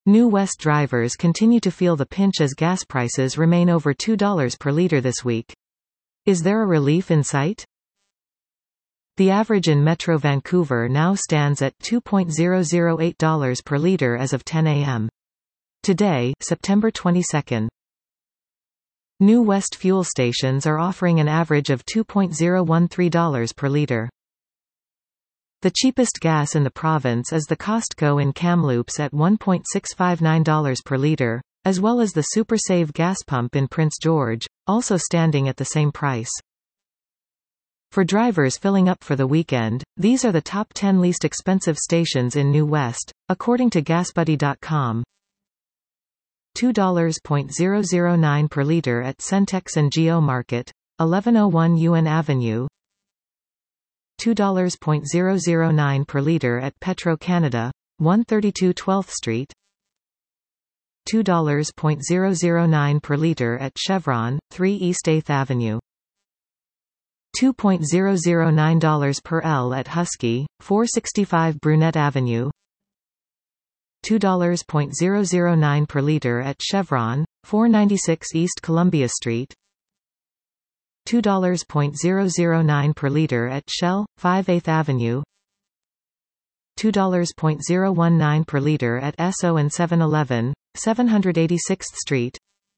New West drivers continue to feel the pinch as gas prices remain over $2 per liter this week. Is there a relief in sight? The average in Metro Vancouver now stands at $2.008 per liter as of 10 a.m. today, September 22. New West fuel stations are offering an average of $2.013 per liter. The cheapest gas in the province is the Costco in Kamloops at $1.659 per liter, as well as the SuperSave gas pump in Prince George, also standing at the same price. For drivers filling up for the weekend, these are the top 10 least expensive stations in New West, according to GasBuddy.com. $2.009 per liter at Centex and Geo Market, 1101 Yuen Avenue. $2.009 per liter at Petro-Canada, 132 12th Street. $2.009 per liter at Chevron, 3 East 8th Avenue. $2.009 per L at Husky, 465 Brunette Avenue. $2.009 per liter at Chevron, 496 East Columbia Street. $2.009 per liter at Shell, 5 8th Avenue. $2.019 per liter at Esso and 7-Eleven, 786th Street.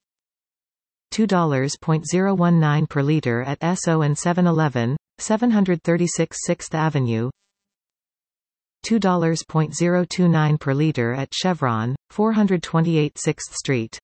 $2.019 per liter at Esso and 7-Eleven, 736 6th Avenue. $2.029 per liter at Chevron, 428 6th Street.